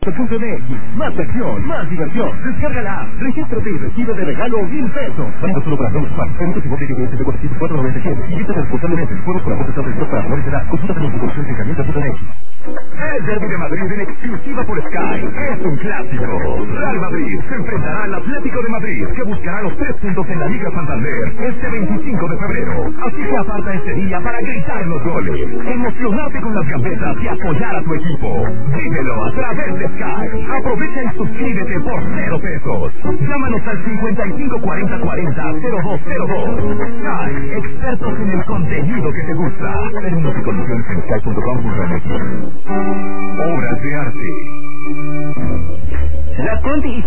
.mx. Más acción, más diversión. Descarga la app, regístrate y recibe de regalo 1,000 pesos. Válido solo para nuevos fans. Productos y botes de 497. Visita responsablemente. Juegos por apuestas sobre para menores de edad. Consulta con información en caliente.mx. El derbi de Madrid en exclusiva por Sky es un clásico. Real Madrid se enfrentará al Atlético de Madrid, que buscará los 3 puntos en la Liga Santander este 25 de febrero. Así que aparta este día para gritar los goles, emocionarte con las gambetas y apoyar a tu equipo. Vívelo a través de Sky. Aprovecha y suscríbete por 0 pesos. Llámanos al 5540400202. Sky, expertos en el contenido que te gusta. Términos y condiciones en sky.com.mx. Obras de arte. La Conti